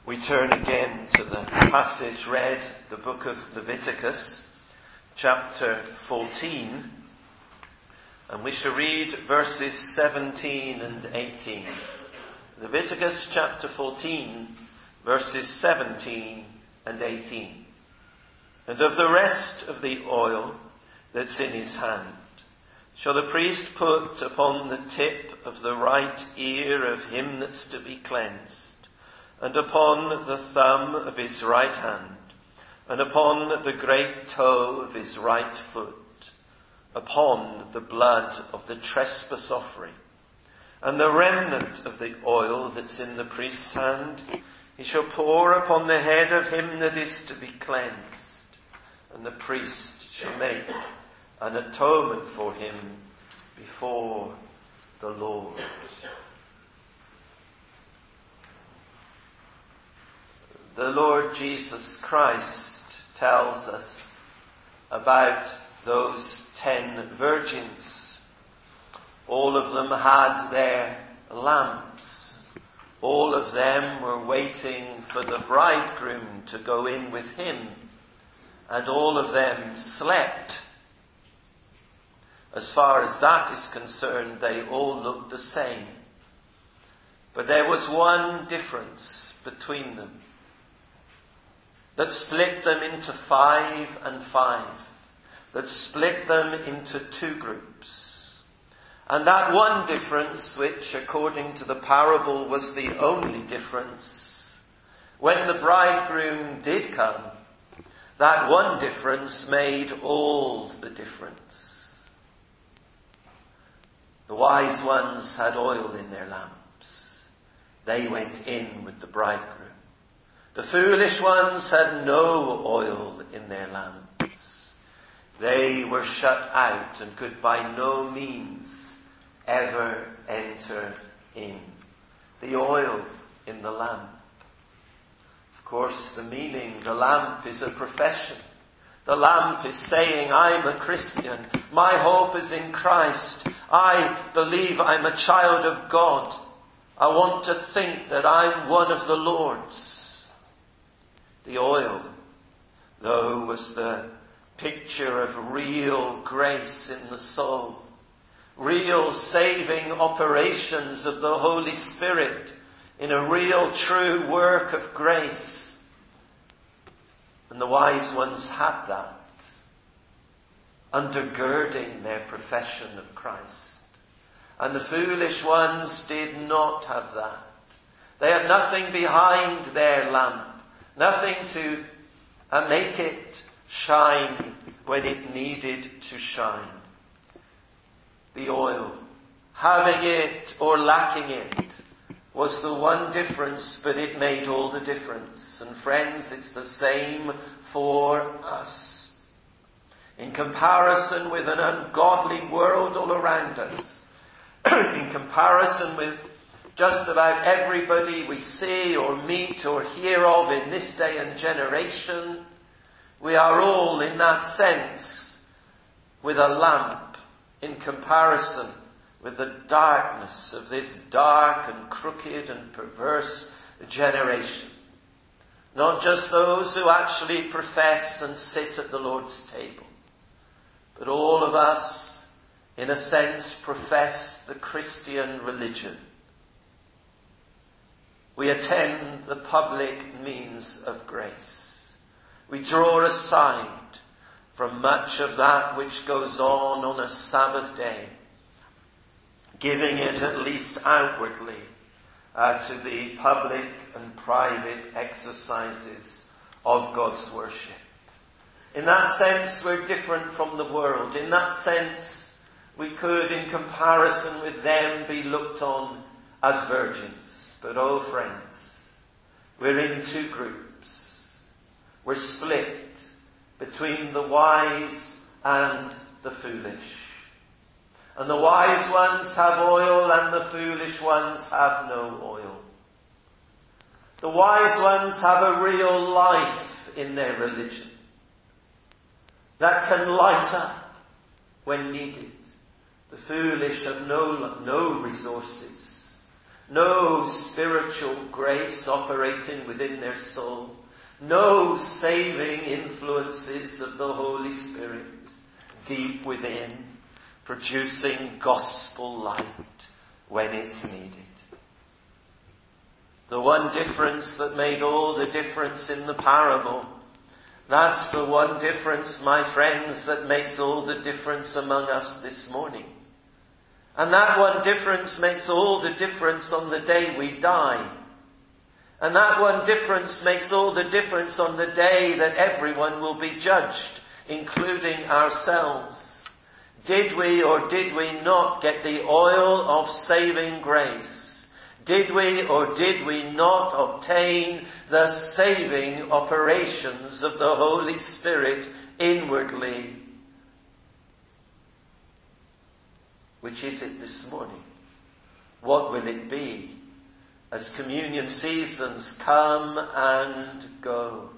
We turn again to the passage read, the book of Leviticus, chapter 14, and we shall read verses 17 and 18. Leviticus chapter 14, verses 17 and 18. And of the rest of the oil that's in his hand shall the priest put upon the tip of the right ear of him that's to be cleansed, and upon the thumb of his right hand, and upon the great toe of his right foot, upon the blood of the trespass offering. And the remnant of the oil that's in the priest's hand he shall pour upon the head of him that is to be cleansed, and the priest shall make an atonement for him before the Lord. The Lord Jesus Christ tells us about those 10 virgins. All of them had their lamps. All of them were waiting for the bridegroom to go in with him. And all of them slept. As far as that is concerned, they all looked the same. But there was one difference between them that split them into 5 and 5, that split them into 2 groups. And that one difference, which according to the parable was the only difference, when the bridegroom did come, that one difference made all the difference. The wise ones had oil in their lamps. They went in with the bridegroom. The foolish ones had no oil in their lamps. They were shut out and could by no means ever enter in. The oil in the lamp. Of course, the meaning, the lamp is a profession. The lamp is saying, I'm a Christian. My hope is in Christ. I believe I'm a child of God. I want to think that I'm one of the Lord's. The oil, though, was the picture of real grace in the soul, real saving operations of the Holy Spirit in a real true work of grace. And the wise ones had that, undergirding their profession of Christ. And the foolish ones did not have that. They had nothing behind their lamp. Nothing to make it shine when it needed to shine. The oil, having it or lacking it, was the one difference, but it made all the difference. And friends, it's the same for us. In comparison with an ungodly world all around us, in comparison with just about everybody we see or meet or hear of in this day and generation, we are all, in that sense, with a lamp in comparison with the darkness of this dark and crooked and perverse generation. Not just those who actually profess and sit at the Lord's table, but all of us, in a sense, profess the Christian religion. We attend the public means of grace. We draw aside from much of that which goes on a Sabbath day, giving it at least outwardly to the public and private exercises of God's worship. In that sense, we're different from the world. In that sense, we could, in comparison with them, be looked on as virgins. But oh friends, we're in 2 groups. We're split between the wise and the foolish. And the wise ones have oil and the foolish ones have no oil. The wise ones have a real life in their religion that can light up when needed. The foolish have no resources. no spiritual grace operating within their soul, no saving influences of the Holy Spirit deep within, producing gospel light when it's needed. The one difference that made all the difference in the parable, that's the one difference, my friends, that makes all the difference among us this morning. And that one difference makes all the difference on the day we die. And that one difference makes all the difference on the day that everyone will be judged, including ourselves. Did we or did we not get the oil of saving grace? Did we or did we not obtain the saving operations of the Holy Spirit inwardly? Which is it this morning? What will it be as communion seasons come and go?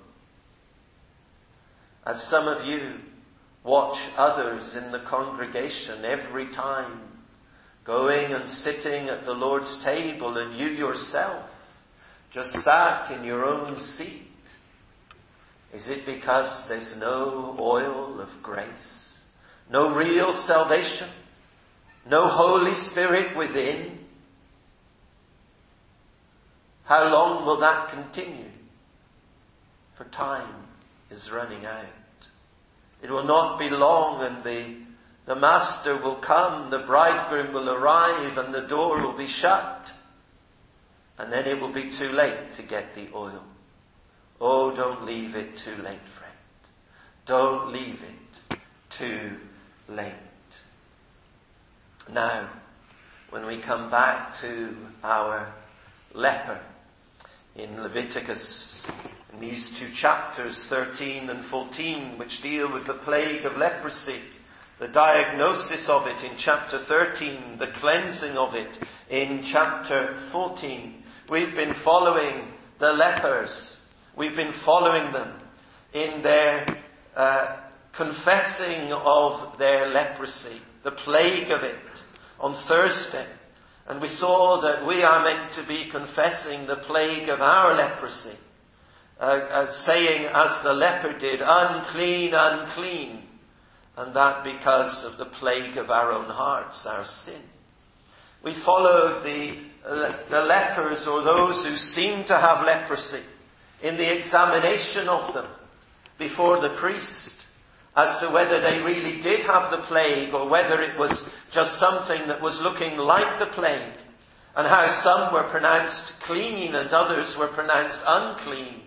As some of you watch others in the congregation every time going and sitting at the Lord's table, and you yourself just sat in your own seat, is it because there's no oil of grace, no real salvation, no Holy Spirit within? How long will that continue? For time is running out. It will not be long, and the master will come, the bridegroom will arrive, and the door will be shut. And then it will be too late to get the oil. Oh, don't leave it too late, friend. Don't leave it too late. Now, when we come back to our leper in Leviticus, in these two chapters, 13 and 14, which deal with the plague of leprosy, the diagnosis of it in chapter 13, the cleansing of it in chapter 14. We've been following the lepers. We've been following them in their confessing of their leprosy, the plague of it, on Thursday. And we saw that we are meant to be confessing the plague of our leprosy, saying as the leper did, unclean, unclean. And that because of the plague of our own hearts, our sin. We followed the lepers, or those who seem to have leprosy, in the examination of them before the priest, as to whether they really did have the plague, or whether it was just something that was looking like the plague, and how some were pronounced clean and others were pronounced unclean,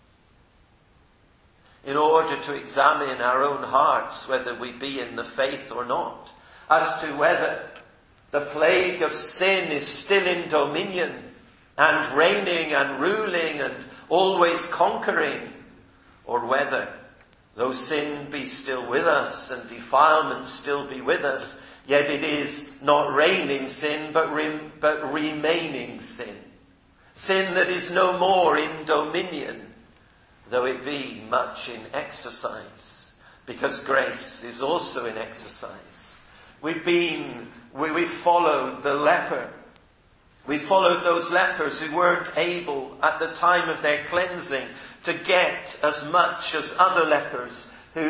in order to examine our own hearts whether we be in the faith or not, as to whether the plague of sin is still in dominion and reigning and ruling and always conquering, or whether, though sin be still with us and defilement still be with us, yet it is not reigning sin but remaining sin. Sin that is no more in dominion, though it be much in exercise, because grace is also in exercise. We've followed the leper. We followed those lepers who weren't able at the time of their cleansing to get as much as other lepers who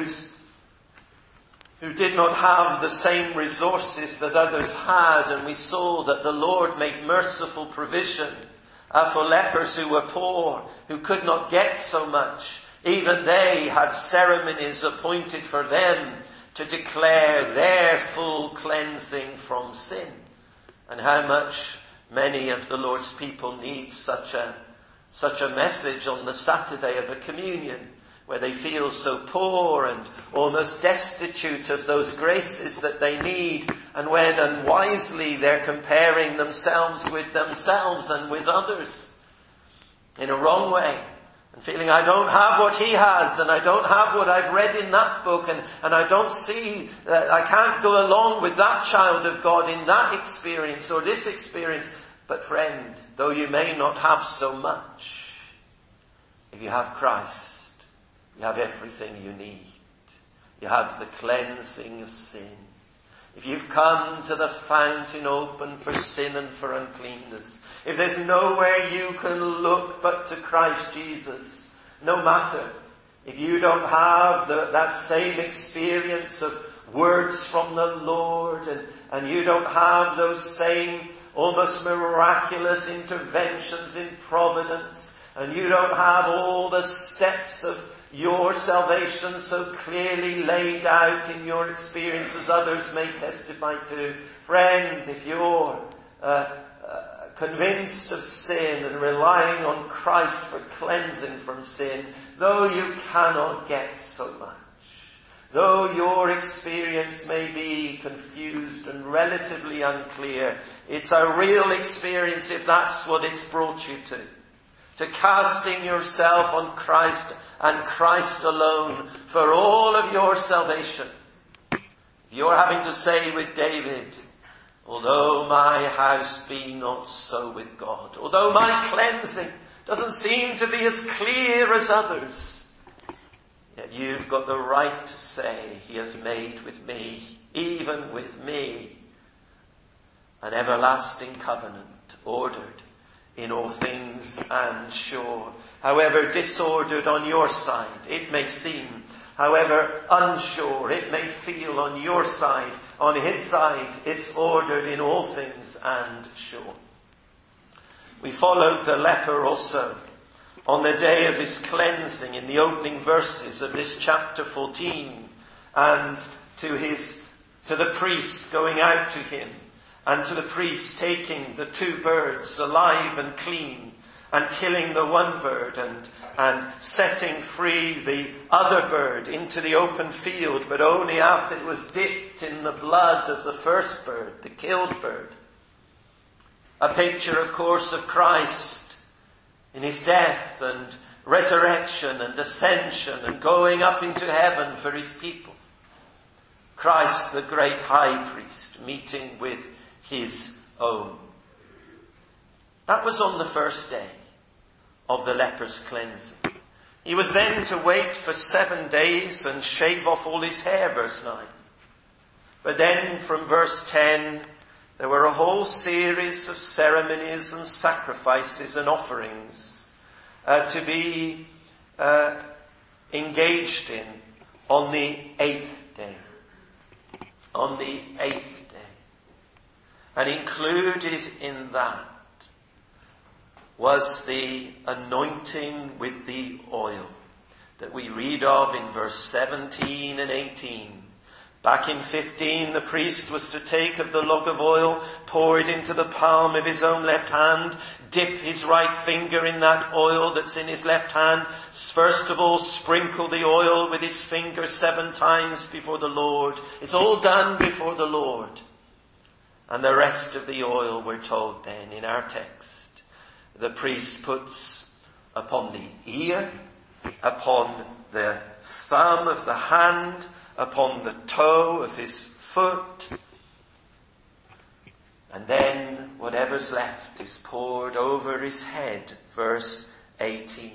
did not have the same resources that others had. And we saw that the Lord made merciful provision for lepers who were poor, who could not get so much. Even they had ceremonies appointed for them to declare their full cleansing from sin. And how much many of the Lord's people need such a message on the Saturday of a communion, where they feel so poor and almost destitute of those graces that they need, and when unwisely they're comparing themselves and with others in a wrong way, and feeling, I don't have what he has, and I don't have what I've read in that book, and I don't see, I can't go along with that child of God in that experience or this experience. But friend, though you may not have so much, if you have Christ, you have everything you need. You have the cleansing of sin. If you've come to the fountain open for sin and for uncleanness, if there's nowhere you can look but to Christ Jesus, no matter if you don't have that same experience of words from the Lord, and you don't have those same almost miraculous interventions in providence, and you don't have all the steps of your salvation so clearly laid out in your experience as others may testify to. Friend, if you're convinced of sin and relying on Christ for cleansing from sin, though you cannot get so much, though your experience may be confused and relatively unclear, it's a real experience if that's what it's brought you to casting yourself on Christ and Christ alone for all of your salvation. If you're having to say with David, although my house be not so with God, although my cleansing doesn't seem to be as clear as others, yet you've got the right to say, he has made with me, even with me, an everlasting covenant, ordered in all things and sure. However disordered on your side it may seem, however unsure it may feel on your side, on his side it's ordered in all things and sure. We followed the leper also on the day of his cleansing in the opening verses of this chapter 14, and to the priest going out to him, and to the priest taking the 2 birds alive and clean, and killing the one bird and setting free the other bird into the open field, but only after it was dipped in the blood of the first bird, the killed bird. A picture, of course, of Christ in his death and resurrection and ascension and going up into heaven for his people. Christ, the great high priest, meeting with his own. That was on the first day of the leper's cleansing. He was then to wait for 7 days and shave off all his hair, verse 9. But then from verse 10, there were a whole series of ceremonies and sacrifices and offerings to be engaged in on the 8th day. On the 8th day. And included in that was the anointing with the oil that we read of in verse 17 and 18. Back in 15, the priest was to take of the log of oil, pour it into the palm of his own left hand, dip his right finger in that oil that's in his left hand. First of all, sprinkle the oil with his finger 7 times before the Lord. It's all done before the Lord. And the rest of the oil, we're told then in our text, the priest puts upon the ear, upon the thumb of the hand, upon the toe of his foot, and then whatever's left is poured over his head. Verse 18.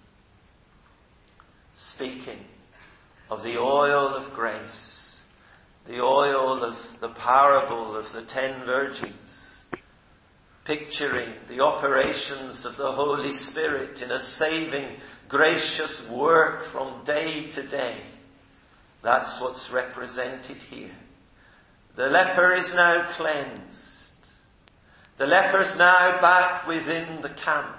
Speaking of the oil of grace, the oil of the parable of the 10 virgins, picturing the operations of the Holy Spirit in a saving, gracious work from day to day. That's what's represented here. The leper is now cleansed. The leper's now back within the camp.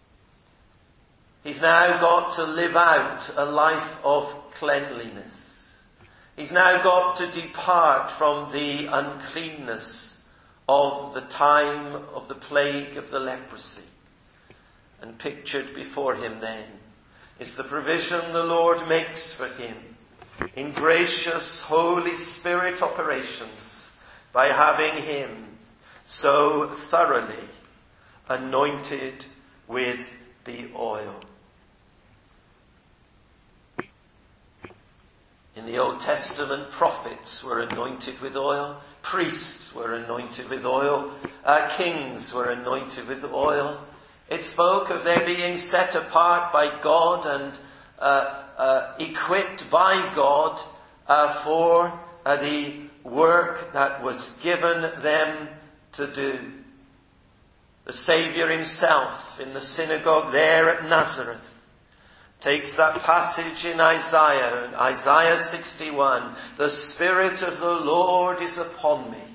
He's now got to live out a life of cleanliness. He's now got to depart from the uncleanness of the time of the plague of the leprosy. And pictured before him then is the provision the Lord makes for him in gracious Holy Spirit operations by having him so thoroughly anointed with the oil. In the Old Testament, prophets were anointed with oil, priests were anointed with oil, kings were anointed with oil. It spoke of their being set apart by God and equipped by God for the work that was given them to do. The Saviour himself in the synagogue there at Nazareth takes that passage in Isaiah 61, the Spirit of the Lord is upon me.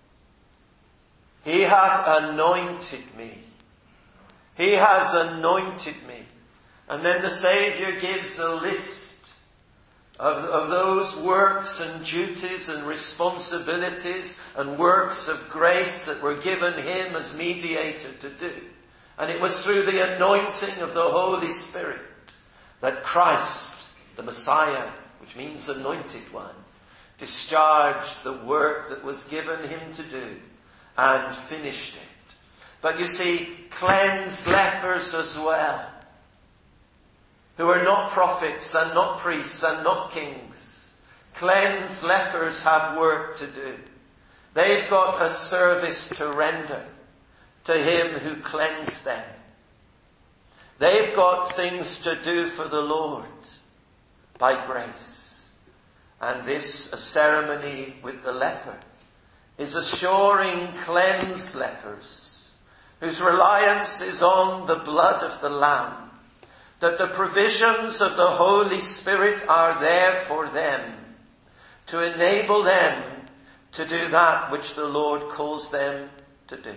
He hath anointed me. He has anointed me. And then the Saviour gives a list of those works and duties and responsibilities and works of grace that were given him as mediator to do. And it was through the anointing of the Holy Spirit that Christ, the Messiah, which means anointed one, discharged the work that was given him to do and finished it. But you see, cleansed lepers as well, who are not prophets and not priests and not kings. Cleansed lepers have work to do. They've got a service to render to him who cleansed them. They've got things to do for the Lord by grace. And this, a ceremony with the leper, is assuring cleansed lepers, whose reliance is on the blood of the Lamb, that the provisions of the Holy Spirit are there for them, to enable them to do that which the Lord calls them to do.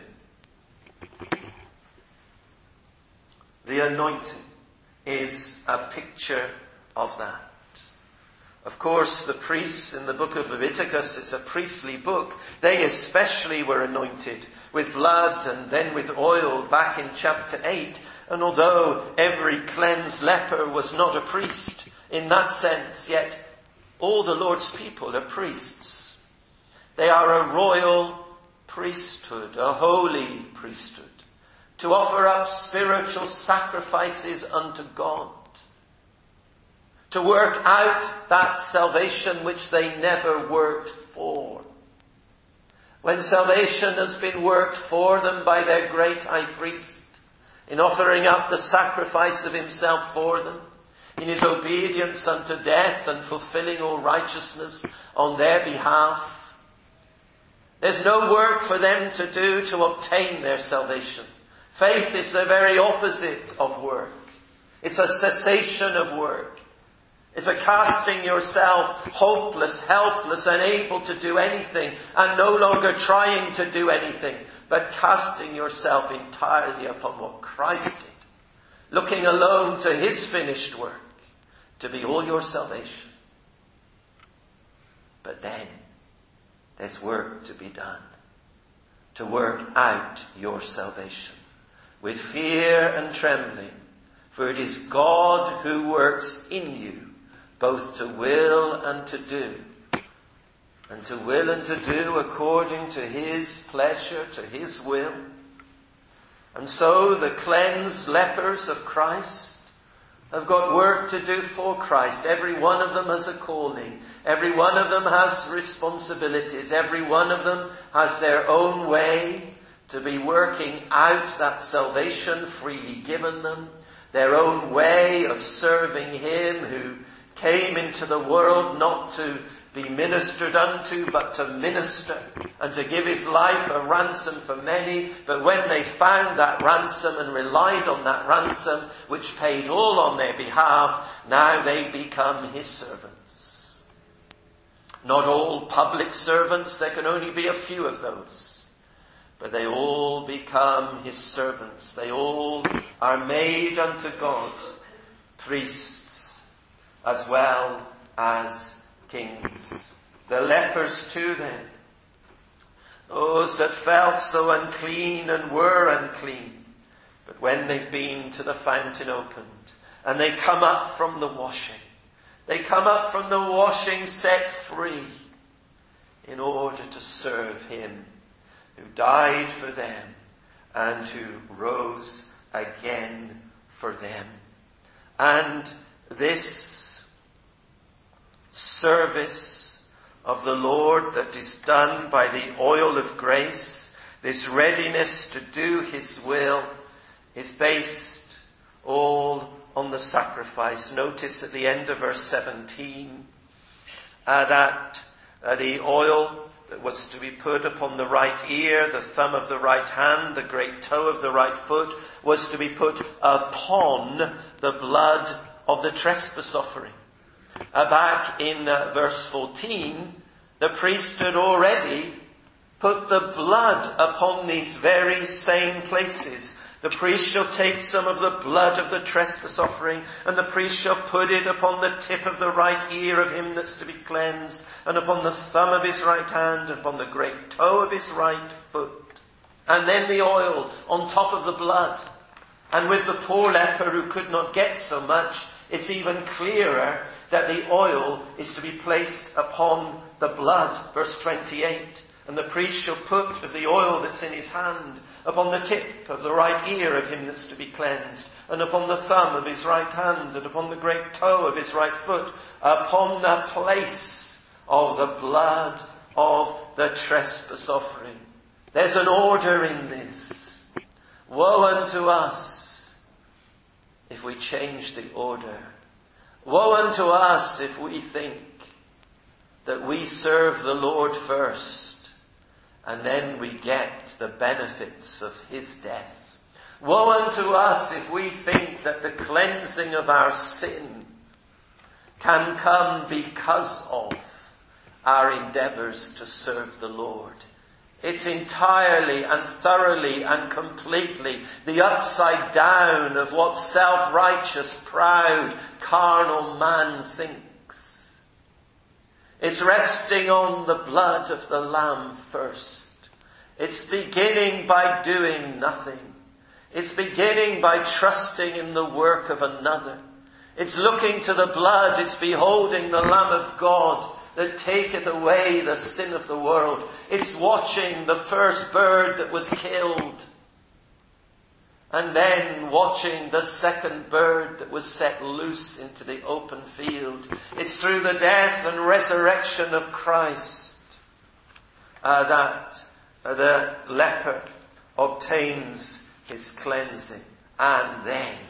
The anointing is a picture of that. Of course, the priests in the book of Leviticus, it's a priestly book. They especially were anointed with blood and then with oil back in chapter 8. And although every cleansed leper was not a priest in that sense, yet all the Lord's people are priests. They are a royal priesthood, a holy priesthood, to offer up spiritual sacrifices unto God, to work out that salvation which they never worked for. When salvation has been worked for them by their great high priest, in offering up the sacrifice of himself for them, in his obedience unto death and fulfilling all righteousness on their behalf, there's no work for them to do to obtain their salvation. Faith is the very opposite of work. It's a cessation of work. It's a casting yourself hopeless, helpless, unable to do anything, and no longer trying to do anything, but casting yourself entirely upon what Christ did, looking alone to his finished work to be all your salvation. But then there's work to be done, to work out your salvation with fear and trembling, for it is God who works in you both to will and to do, and to will and to do according to his pleasure, to his will. And so the cleansed lepers of Christ have got work to do for Christ. Every one of them has a calling. Every one of them has responsibilities. Every one of them has their own way to be working out that salvation freely given them, their own way of serving him who came into the world not to be ministered unto, but to minister and to give his life a ransom for many. But when they found that ransom and relied on that ransom, which paid all on their behalf, now they become his servants. Not all public servants, there can only be a few of those. But they all become his servants. They all are made unto God priests as well as kings. The lepers too then, those that felt so unclean and were unclean, but when they've been to the fountain opened and they come up from the washing, they come up from the washing set free in order to serve him who died for them and who rose again for them. And this service of the Lord that is done by the oil of grace, this readiness to do his will, is based all on the sacrifice. Notice at the end of verse 17 that the oil that was to be put upon the right ear, the thumb of the right hand, the great toe of the right foot, was to be put upon the blood of the trespass offering. Back in verse 14, the priest had already put the blood upon these very same places. The priest shall take some of the blood of the trespass offering, and the priest shall put it upon the tip of the right ear of him that's to be cleansed, and upon the thumb of his right hand, and upon the great toe of his right foot. And then the oil on top of the blood. And with the poor leper who could not get so much, it's even clearer that the oil is to be placed upon the blood. Verse 28. And the priest shall put of the oil that's in his hand upon the tip of the right ear of him that's to be cleansed, and upon the thumb of his right hand, and upon the great toe of his right foot, upon the place of the blood of the trespass offering. There's an order in this. Woe unto us if we change the order. Woe unto us if we think that we serve the Lord first, and then we get the benefits of his death. Woe unto us if we think that the cleansing of our sin can come because of our endeavors to serve the Lord. It's entirely and thoroughly and completely the upside down of what self-righteous, proud, carnal man thinks. It's resting on the blood of the Lamb first. It's beginning by doing nothing. It's beginning by trusting in the work of another. It's looking to the blood. It's beholding the Lamb of God that taketh away the sin of the world. It's watching the first bird that was killed, and then watching the second bird that was set loose into the open field. It's through the death and resurrection of Christ that the leper obtains his cleansing. And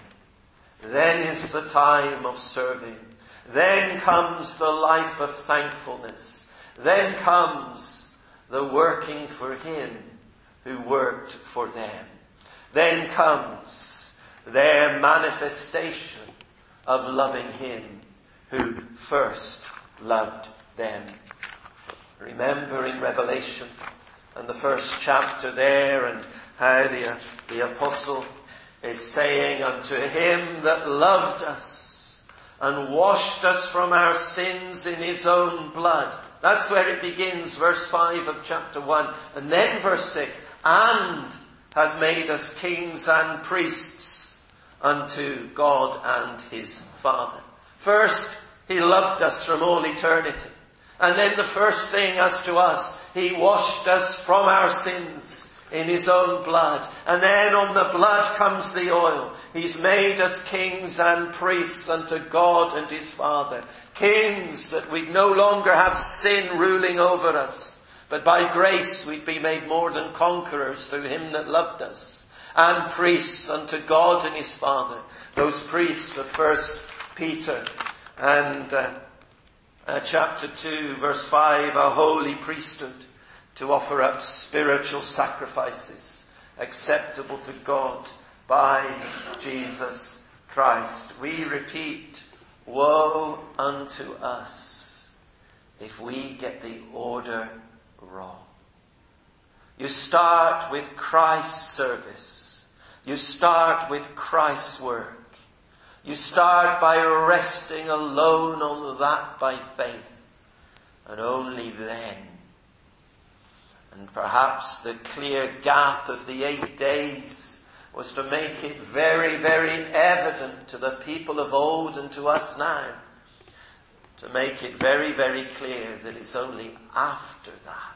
then is the time of serving. Then comes the life of thankfulness. Then comes the working for him who worked for them. Then comes their manifestation of loving him who first loved them. Remember in Revelation and the first chapter there, and how the apostle is saying, unto him that loved us and washed us from our sins in his own blood. That's where it begins, verse 5 of chapter 1. And then verse 6, and hath made us kings and priests unto God and his Father. First, he loved us from all eternity. And then the first thing as to us, he washed us from our sins in his own blood. And then on the blood comes the oil. He's made us kings and priests unto God and his Father. Kings that we no longer have sin ruling over us, but by grace we'd be made more than conquerors through him that loved us. And priests unto God and his Father. Those priests of 1 Peter and chapter 2 verse 5, a holy priesthood to offer up spiritual sacrifices acceptable to God by Jesus Christ. We repeat, woe unto us if we get the order wrong. You start with Christ's service. You start with Christ's work. You start by resting alone on that by faith. And only then. And perhaps the clear gap of the 8 days was to make it very, very evident to the people of old and to us now. To make it very, very clear that it's only after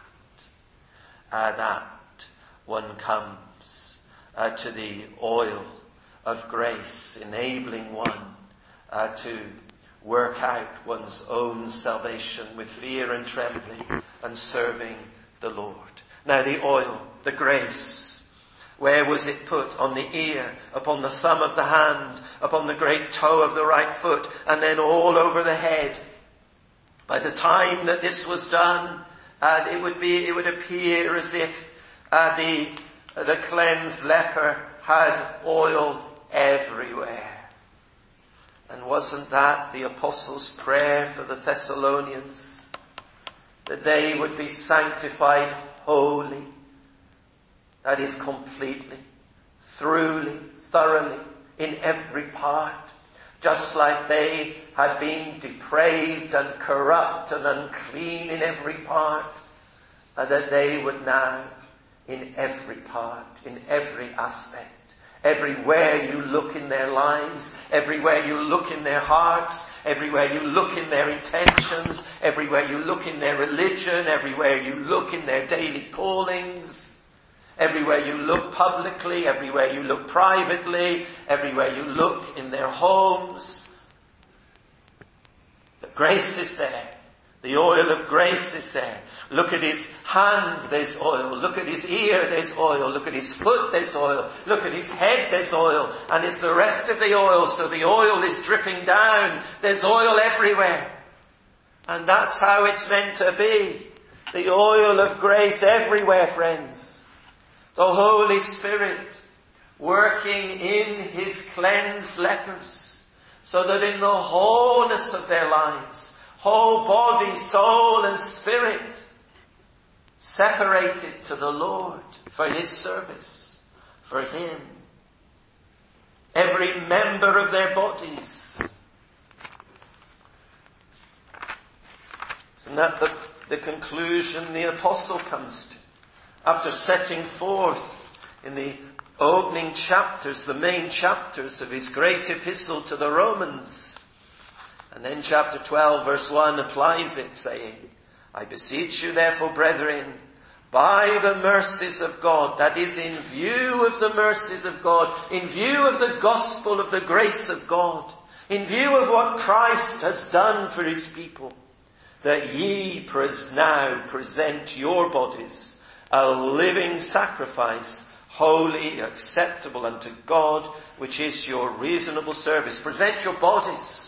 that that one comes to the oil of grace, enabling one to work out one's own salvation with fear and trembling and serving the Lord. Now the oil, the grace, where was it put? On the ear, upon the thumb of the hand, upon the great toe of the right foot, and then all over the head. By the time that this was done, And it would appear as if the cleansed leper had oil everywhere. And wasn't that the apostles' prayer for the Thessalonians? That they would be sanctified wholly. That is completely, truly, thoroughly, in every part. Just like they had been depraved and corrupt and unclean in every part. And that they would now, in every part, in every aspect, everywhere you look in their lives, everywhere you look in their hearts, everywhere you look in their intentions, everywhere you look in their religion, everywhere you look in their daily callings, everywhere you look publicly, everywhere you look privately, everywhere you look in their homes, the grace is there. The oil of grace is there. Look at his hand, there's oil. Look at his ear, there's oil. Look at his foot, there's oil. Look at his head, there's oil. And it's the rest of the oil, so the oil is dripping down. There's oil everywhere. And that's how it's meant to be. The oil of grace everywhere, friends. The Holy Spirit working in his cleansed lepers, so that in the wholeness of their lives, whole body, soul and spirit, separated to the Lord for his service, for him. Every member of their bodies. Isn't that the conclusion the apostle comes to? After setting forth in the opening chapters, the main chapters of his great epistle to the Romans. And then chapter 12 verse 1 applies it, saying, I beseech you therefore, brethren, by the mercies of God, that is, in view of the mercies of God, in view of the gospel of the grace of God, in view of what Christ has done for his people, that ye now present your bodies a living sacrifice, holy, acceptable unto God, which is your reasonable service. Present your bodies.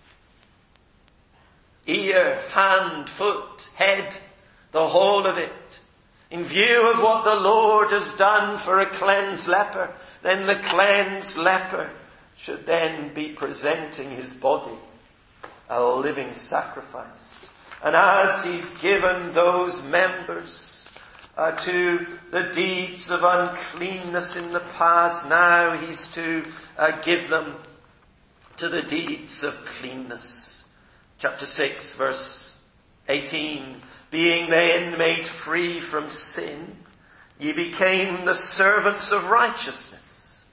Ear, hand, foot, head, the whole of it. In view of what the Lord has done for a cleansed leper, then the cleansed leper should then be presenting his body a living sacrifice. And as he's given those members to the deeds of uncleanness in the past, now he's to give them to the deeds of cleanness. Chapter 6 verse 18, being then made free from sin, ye became the servants of righteousness.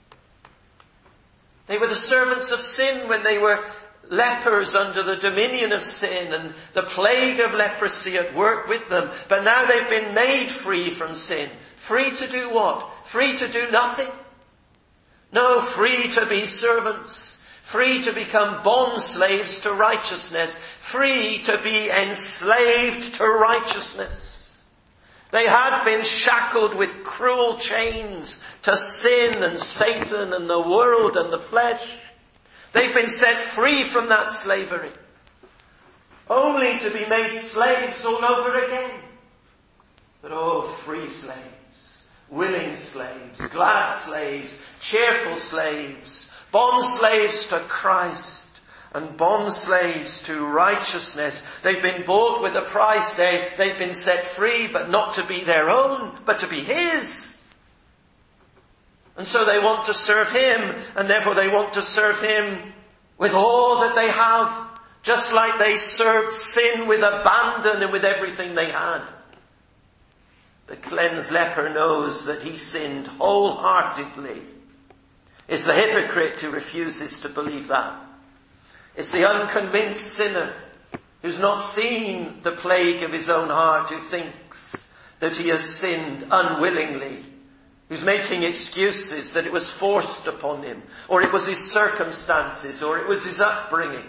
They were the servants of sin when they were lepers under the dominion of sin and the plague of leprosy at work with them. But now they've been made free from sin. Free to do what? Free to do nothing? No, free to be servants. Free to become bond slaves to righteousness. Free to be enslaved to righteousness. They had been shackled with cruel chains to sin and Satan and the world and the flesh. They've been set free from that slavery, only to be made slaves all over again. But oh, free slaves, willing slaves, glad slaves, cheerful slaves, bond slaves to Christ and bond slaves to righteousness. They've been bought with a price. They've been set free, but not to be their own, but to be his. And so they want to serve him, and therefore they want to serve him with all that they have, just like they served sin with abandon and with everything they had. The cleansed leper knows that he sinned wholeheartedly. It's the hypocrite who refuses to believe that. It's the unconvinced sinner who's not seen the plague of his own heart, who thinks that he has sinned unwillingly, who's making excuses that it was forced upon him, or it was his circumstances, or it was his upbringing.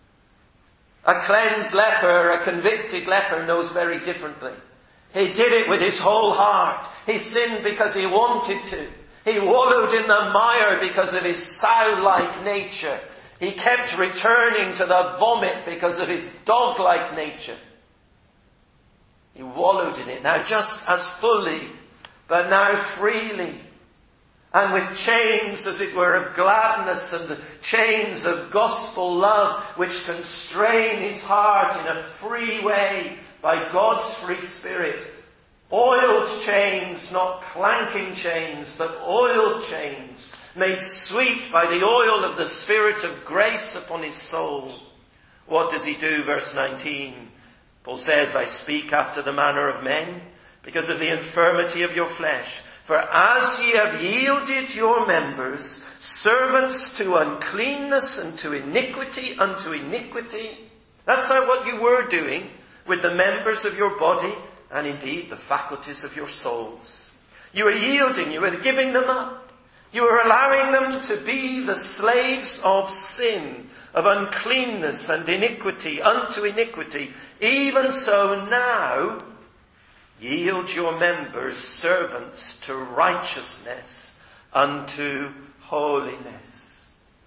A cleansed leper, a convicted leper, knows very differently. He did it with his whole heart. He sinned because he wanted to. He wallowed in the mire because of his sow-like nature. He kept returning to the vomit because of his dog-like nature. He wallowed in it, now just as fully, but now freely. And with chains, as it were, of gladness and the chains of gospel love, which constrain his heart in a free way by God's free Spirit. Oiled chains, not clanking chains, but oiled chains, made sweet by the oil of the Spirit of grace upon his soul. What does he do? Verse 19. Paul says, I speak after the manner of men, because of the infirmity of your flesh. For as ye have yielded your members, servants to uncleanness and to iniquity unto iniquity. That's not what you were doing with the members of your body, and indeed the faculties of your souls. You were yielding, you were giving them up. You were allowing them to be the slaves of sin, of uncleanness and iniquity unto iniquity. Even so now, yield your members servants to righteousness unto holiness.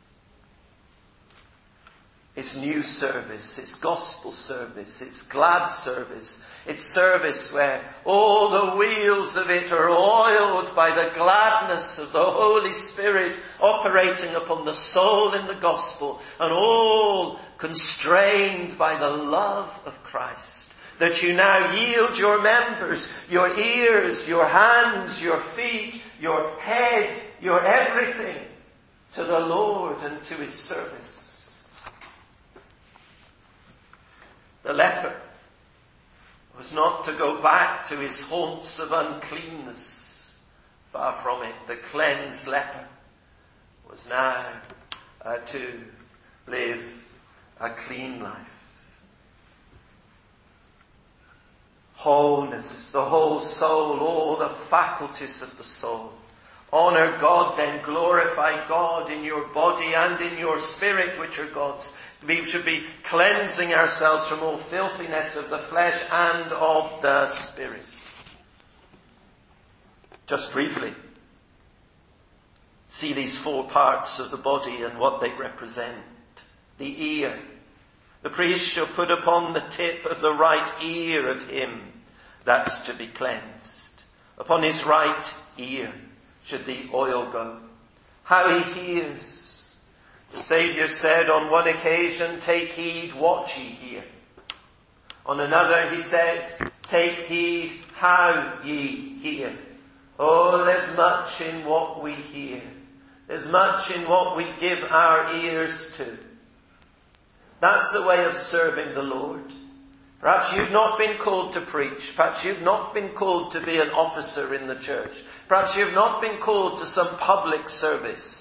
It's new service, it's gospel service, it's glad service. It's service where all the wheels of it are oiled by the gladness of the Holy Spirit operating upon the soul in the gospel, and all constrained by the love of Christ. That you now yield your members, your ears, your hands, your feet, your head, your everything to the Lord and to his service. The leper was not to go back to his haunts of uncleanness. Far from it. The cleansed leper was now to live a clean life. Wholeness, the whole soul, all the faculties of the soul. Honor God, then glorify God in your body and in your spirit, which are God's. We should be cleansing ourselves from all filthiness of the flesh and of the spirit. Just briefly, see these four parts of the body and what they represent. The ear. The priest shall put upon the tip of the right ear of him that's to be cleansed. Upon his right ear should the oil go. How he hears. The Saviour said on one occasion, take heed what ye hear. On another he said, take heed how ye hear. Oh, there's much in what we hear. There's much in what we give our ears to. That's the way of serving the Lord. Perhaps you've not been called to preach. Perhaps you've not been called to be an officer in the church. Perhaps you've not been called to some public service.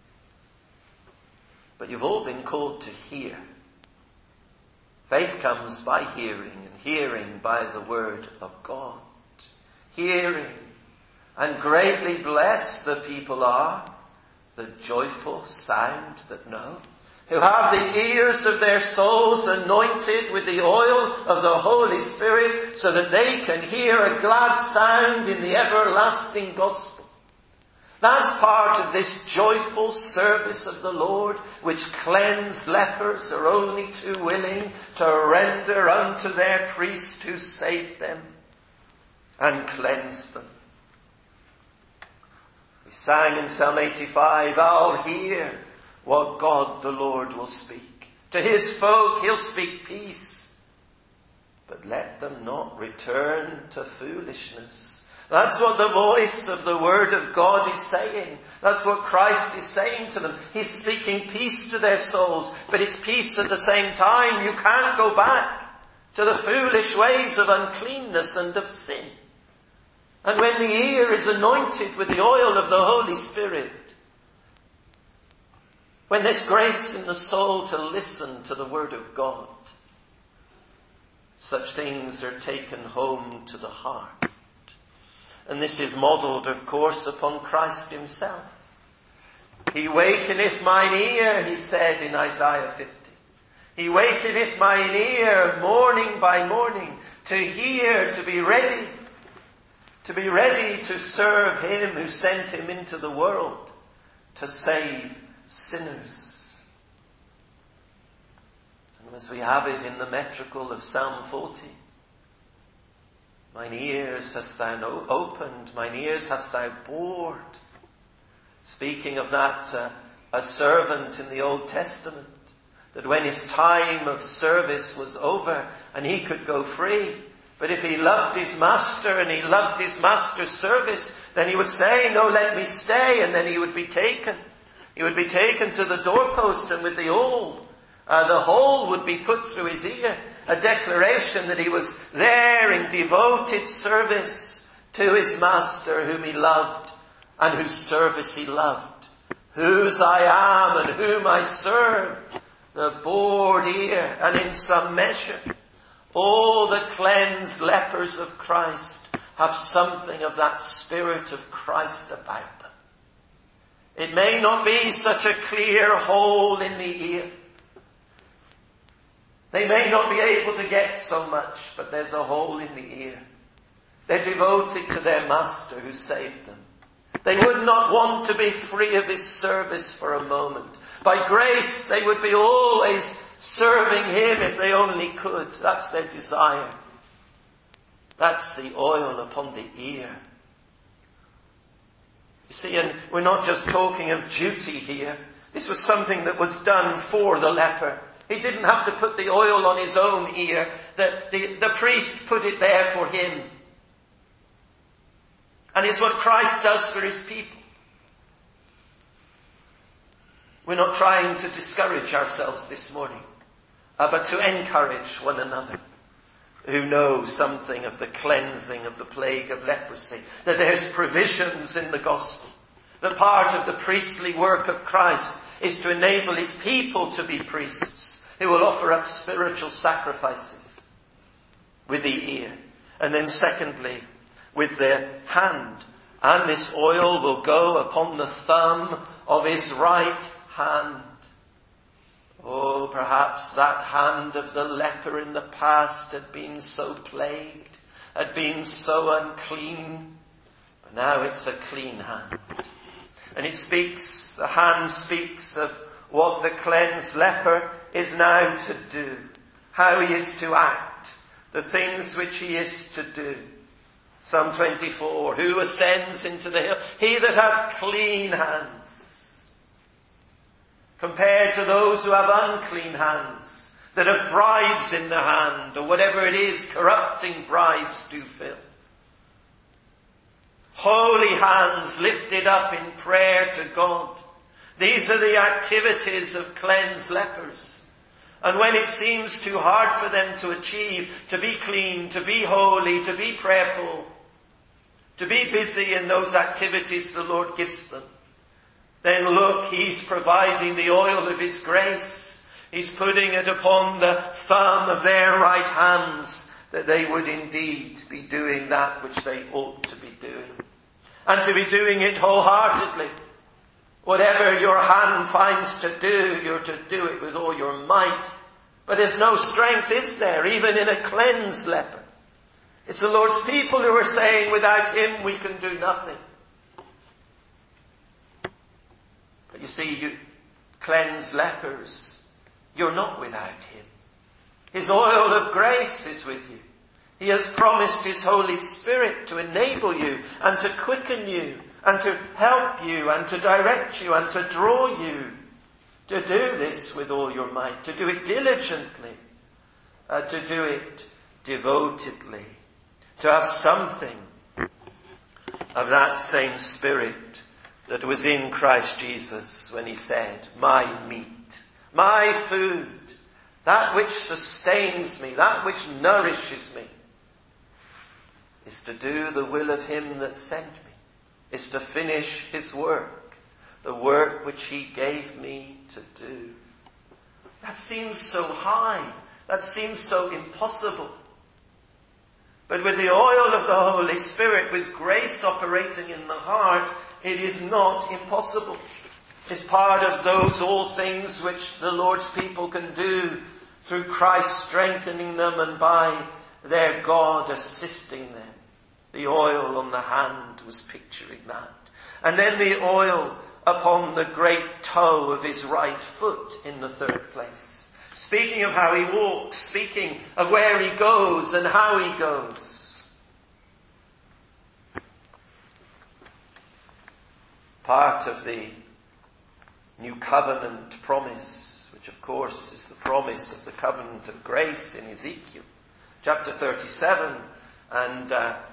But you've all been called to hear. Faith comes by hearing, and hearing by the word of God. Hearing. And greatly blessed the people are, the joyful sound that know, who have the ears of their souls anointed with the oil of the Holy Spirit, so that they can hear a glad sound in the everlasting gospel. That's part of this joyful service of the Lord, which cleansed lepers are only too willing to render unto their priest who saved them and cleansed them. We sang in Psalm 85, I'll hear what God the Lord will speak. To his folk he'll speak peace, but let them not return to foolishness. That's what the voice of the Word of God is saying. That's what Christ is saying to them. He's speaking peace to their souls, but it's peace at the same time. You can't go back to the foolish ways of uncleanness and of sin. And when the ear is anointed with the oil of the Holy Spirit, when there's grace in the soul to listen to the Word of God, such things are taken home to the heart. And this is modelled, of course, upon Christ himself. He wakeneth mine ear, he said in Isaiah 50. He wakeneth mine ear morning by morning to hear, to be ready to serve him who sent him into the world to save sinners. And as we have it in the metrical of Psalm 40, Mine ears hast thou opened, mine ears hast thou bored. Speaking of that, a servant in the Old Testament, that when his time of service was over and he could go free, but if he loved his master and he loved his master's service, then he would say, no, let me stay, and then he would be taken. He would be taken to the doorpost, and with the hole would be put through his ear, a declaration that he was there in devoted service to his master whom he loved and whose service he loved. Whose I am and whom I serve, the bored ear, and in some measure, all the cleansed lepers of Christ have something of that Spirit of Christ about them. It may not be such a clear hole in the ear. They may not be able to get so much, but there's a hole in the ear. They're devoted to their master who saved them. They would not want to be free of his service for a moment. By grace, they would be always serving him if they only could. That's their desire. That's the oil upon the ear. You see, and we're not just talking of duty here. This was something that was done for the leper. He didn't have to put the oil on his own ear. The priest put it there for him. And it's what Christ does for his people. We're not trying to discourage ourselves this morning, but to encourage one another who know something of the cleansing of the plague of leprosy, that there's provisions in the gospel, that part of the priestly work of Christ is to enable his people to be priests who will offer up spiritual sacrifices with the ear. And then secondly, with the hand. And this oil will go upon the thumb of his right hand. Oh, perhaps that hand of the leper in the past had been so plagued, had been so unclean, but now it's a clean hand. And the hand speaks of what the cleansed leper is now to do, how he is to act, the things which he is to do. Psalm 24, who ascends into the hill? He that hath clean hands. Compared to those who have unclean hands, that have bribes in the hand, or whatever it is, corrupting bribes do fill. Holy hands lifted up in prayer to God. These are the activities of cleansed lepers. And when it seems too hard for them to achieve, to be clean, to be holy, to be prayerful, to be busy in those activities the Lord gives them, then look, he's providing the oil of his grace. He's putting it upon the thumb of their right hands, that they would indeed be doing that which they ought to be doing. And to be doing it wholeheartedly. Whatever your hand finds to do, you're to do it with all your might. But there's no strength, is there, even in a cleansed leper? It's the Lord's people who are saying, without him we can do nothing. But you see, you cleansed lepers, you're not without him. His oil of grace is with you. He has promised his Holy Spirit to enable you and to quicken you and to help you and to direct you and to draw you to do this with all your might, to do it diligently, to do it devotedly, to have something of that same Spirit that was in Christ Jesus when he said, my meat, my food, that which sustains me, that which nourishes me, is to do the will of him that sent me, is to finish his work, the work which he gave me to do. That seems so high. That seems so impossible. But with the oil of the Holy Spirit, with grace operating in the heart, it is not impossible. It's part of those all things which the Lord's people can do through Christ strengthening them and by their God assisting them. The oil on the hand was picturing that. And then the oil upon the great toe of his right foot in the third place. Speaking of how he walks, speaking of where he goes and how he goes. part of the new covenant promise, which of course is the promise of the covenant of grace in Ezekiel, chapter 37 and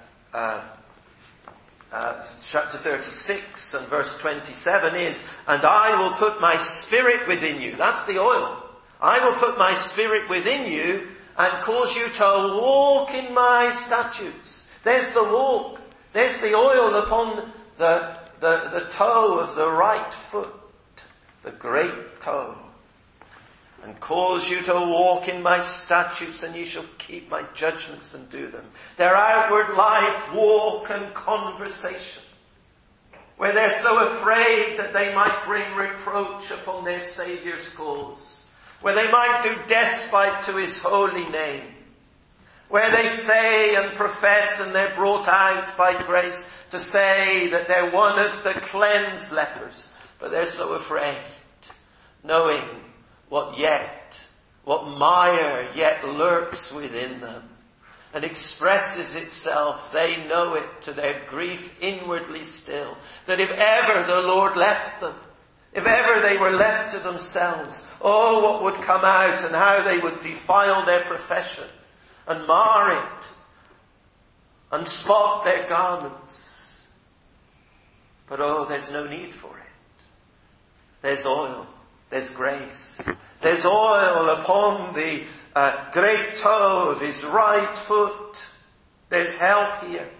chapter 36 and verse 27 is, and I will put my spirit within you. That's the oil. I will put my spirit within you and cause you to walk in my statutes. There's the walk. There's the oil upon the toe of the right foot, the great toe. And cause you to walk in my statutes, and you shall keep my judgments and do them. Their outward life, walk and conversation, where they're so afraid that they might bring reproach upon their Saviour's cause, where they might do despite to his holy name, where they say and profess, and they're brought out by grace to say that they're one of the cleansed lepers, but they're so afraid, knowing what mire yet lurks within them and expresses itself. They know it to their grief inwardly still, that if ever the Lord left them, if ever they were left to themselves, oh, what would come out, and how they would defile their profession and mar it and spot their garments. But oh, there's no need for it. There's oil. There's grace. There's oil upon the great toe of his right foot. There's help here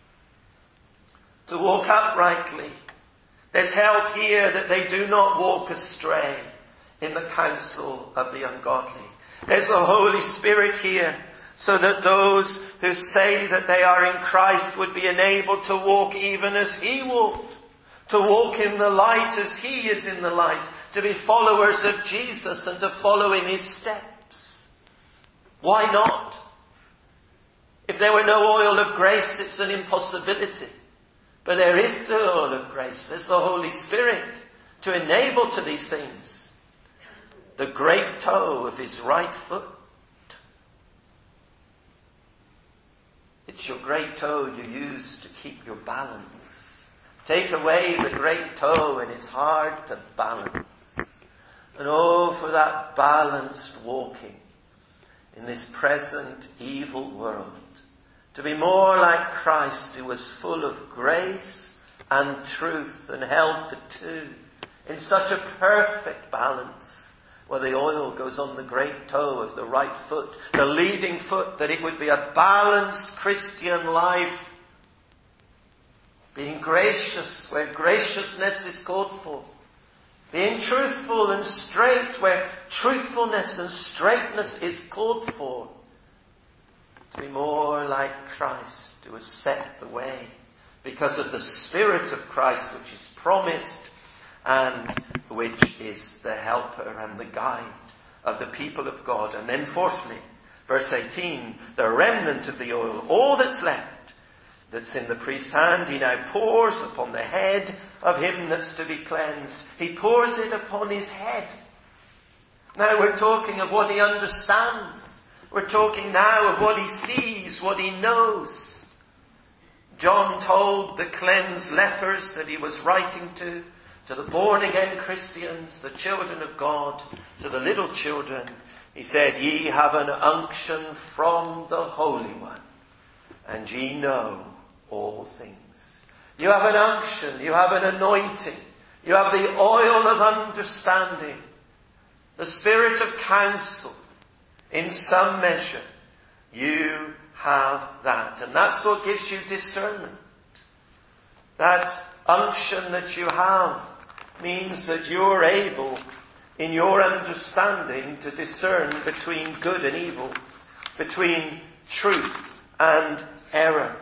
to walk uprightly. There's help here that they do not walk astray in the counsel of the ungodly. There's the Holy Spirit here, so that those who say that they are in Christ would be enabled to walk even as he walked, to walk in the light as he is in the light, to be followers of Jesus and to follow in his steps. Why not? If there were no oil of grace, it's an impossibility. But there is the oil of grace. There's the Holy Spirit to enable to these things. The great toe of his right foot. It's your great toe you use to keep your balance. Take away the great toe and it's hard to balance. And oh, for that balanced walking in this present evil world. To be more like Christ, who was full of grace and truth and held the two in such a perfect balance. Well, the oil goes on the great toe of the right foot, the leading foot, that it would be a balanced Christian life. Being gracious where graciousness is called for. Being truthful and straight where truthfulness and straightness is called for. To be more like Christ, who has set the way because of the Spirit of Christ, which is promised and which is the helper and the guide of the people of God. And then fourthly, verse 18, the remnant of the oil, all that's left, that's in the priest's hand, he now pours upon the head of him that's to be cleansed. He pours it upon his head. Now we're talking of what he understands. We're talking now of what he sees, what he knows. John told the cleansed lepers that he was writing to the born-again Christians, the children of God, to the little children. He said, ye have an unction from the Holy One, and ye know all things. You have an unction, you have an anointing, you have the oil of understanding, the spirit of counsel. In some measure, you have that. And that's what gives you discernment. That unction that you have means that you're able, in your understanding, to discern between good and evil, between truth and error.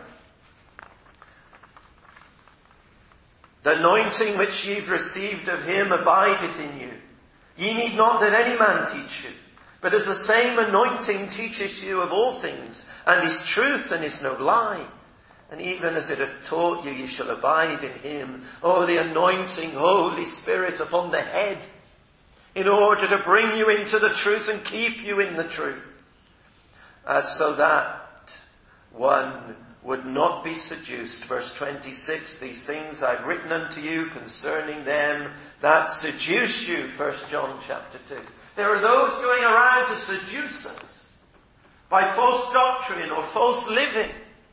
The anointing which ye've received of him abideth in you. Ye need not that any man teach you, but as the same anointing teaches you of all things, and is truth and is no lie. And even as it hath taught you, ye shall abide in him. Oh, the anointing, Holy Spirit, upon the head, in order to bring you into the truth and keep you in the truth. So that one would not be seduced. Verse 26, these things I've written unto you concerning them that seduce you. 1 John chapter 2. There are those going around to seduce us by false doctrine or false living,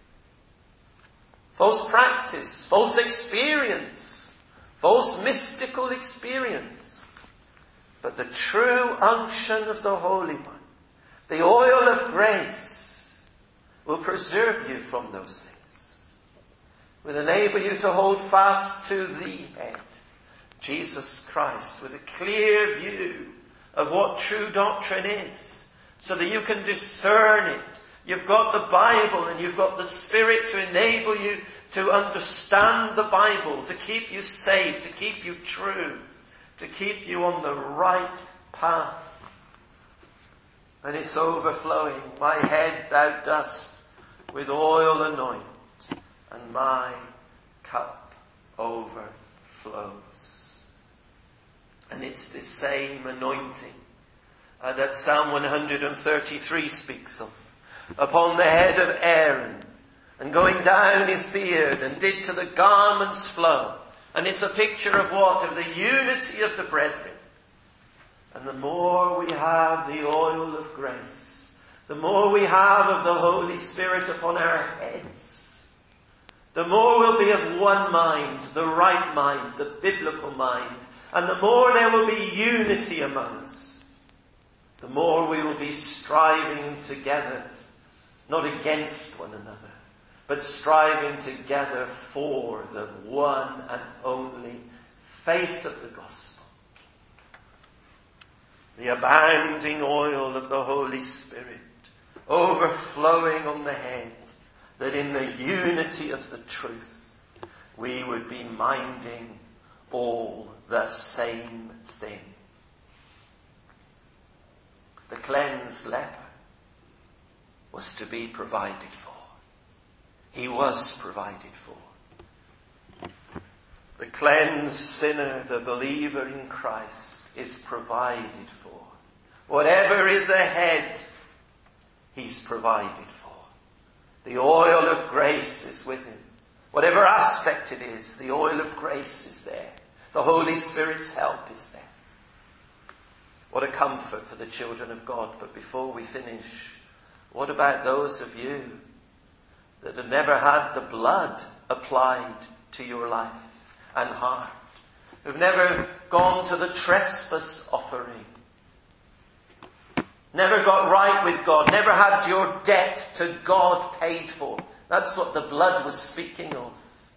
false practice, false experience, false mystical experience. But the true unction of the Holy One, the oil of grace, will preserve you from those things, will enable you to hold fast to the head, Jesus Christ, with a clear view of what true doctrine is, so that you can discern it. You've got the Bible and you've got the Spirit to enable you to understand the Bible, to keep you safe, to keep you true, to keep you on the right path. And it's overflowing. My head thou dost with oil anoint, and my cup overflows. And it's this same anointing that Psalm 133 speaks of, upon the head of Aaron, and going down his beard, and did to the garments flow. And it's a picture of what? Of the unity of the brethren. And the more we have the oil of grace, the more we have of the Holy Spirit upon our heads, the more we'll be of one mind, the right mind, the biblical mind, and the more there will be unity among us, the more we will be striving together, not against one another, but striving together for the one and only faith of the gospel. The abounding oil of the Holy Spirit overflowing on the head, that in the unity of the truth we would be minding all the same thing. The cleansed leper was to be provided for. He was provided for. The cleansed sinner, the believer in Christ, is provided for. Whatever is ahead, he's provided for. The oil of grace is with him. Whatever aspect it is, the oil of grace is there. The Holy Spirit's help is there. What a comfort for the children of God. But before we finish, what about those of you that have never had the blood applied to your life and heart? Who've never gone to the trespass offering? Never got right with God, never had your debt to God paid for. That's what the blood was speaking of.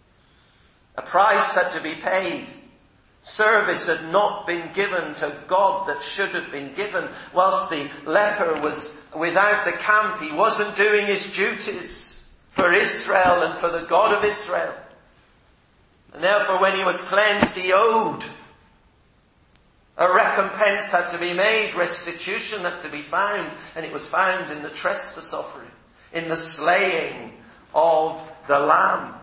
A price had to be paid. Service had not been given to God that should have been given. Whilst the leper was without the camp, he wasn't doing his duties for Israel and for the God of Israel. And therefore when he was cleansed, he owed. A recompense had to be made, restitution had to be found, and it was found in the trespass offering, in the slaying of the lamb.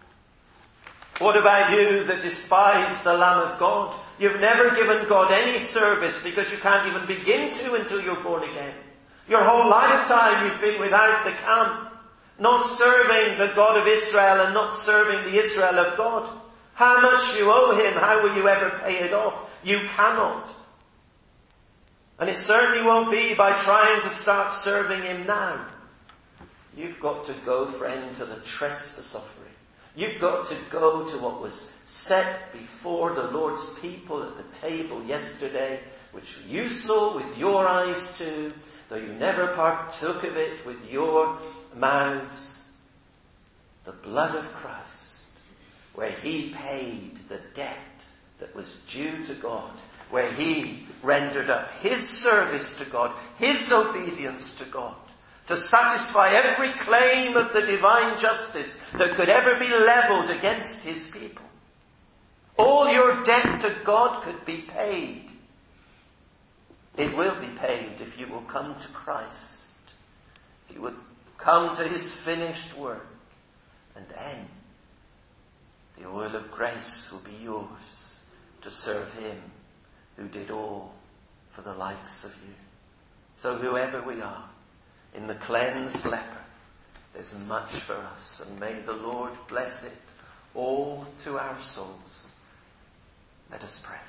What about you that despise the Lamb of God? You've never given God any service because you can't even begin to until you're born again. Your whole lifetime you've been without the camp, not serving the God of Israel and not serving the Israel of God. How much you owe him, how will you ever pay it off? You cannot. And it certainly won't be by trying to start serving him now. You've got to go, friend, to the trespass offering. You've got to go to what was set before the Lord's people at the table yesterday, which you saw with your eyes too, though you never partook of it with your mouths. The blood of Christ, where he paid the debt that was due to God, where he rendered up his service to God, his obedience to God, to satisfy every claim of the divine justice that could ever be leveled against his people. All your debt to God could be paid. It will be paid if you will come to Christ. If you would come to his finished work, and then the oil of grace will be yours to serve him who did all for the likes of you. So whoever we are, in the cleansed leper, There's much for us, and may the Lord bless it all to our souls. Let us pray.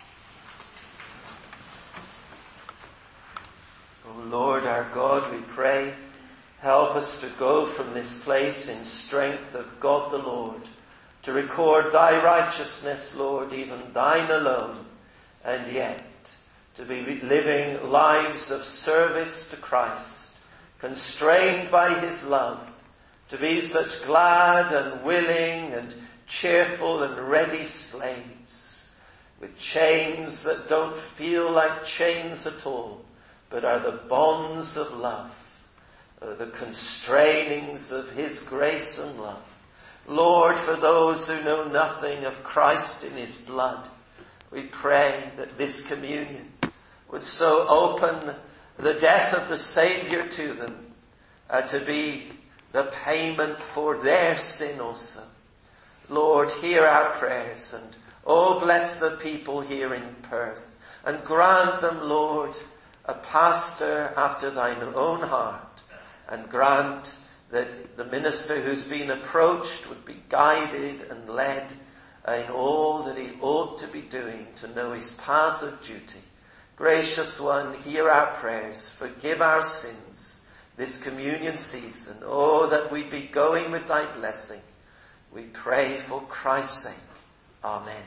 O Lord our God, we pray, help us to go from this place in strength of God the Lord, to record thy righteousness, Lord, even thine alone, and yet to be living lives of service to Christ, constrained by his love, to be such glad and willing and cheerful and ready slaves, with chains that don't feel like chains at all, but are the bonds of love, the constrainings of his grace and love. Lord, for those who know nothing of Christ in his blood, we pray that this communion would so open the death of the Saviour to them, to be the payment for their sin also. Lord, hear our prayers, and bless the people here in Perth, and grant them, Lord, a pastor after thine own heart, and grant that the minister who's been approached would be guided and led in all that he ought to be doing to know his path of duty. Gracious one, hear our prayers, forgive our sins this communion season. Oh, that we be going with thy blessing. We pray for Christ's sake. Amen.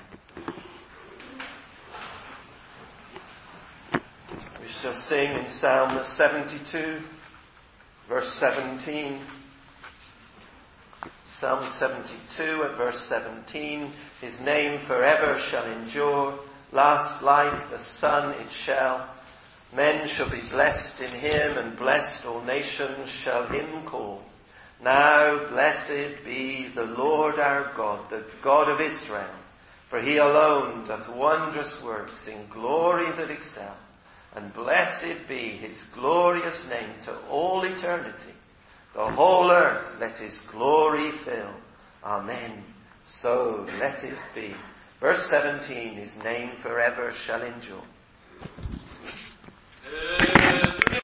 We shall sing in Psalm 72, verse 17. Psalm 72 at verse 17. His name forever shall endure. Last like the sun it shall. Men shall be blessed in him, and blessed all nations shall him call. Now blessed be the Lord our God, the God of Israel, for he alone doth wondrous works in glory that excel. And blessed be his glorious name to all eternity. The whole earth let his glory fill. Amen. So let it be. Verse 17, his name forever shall endure.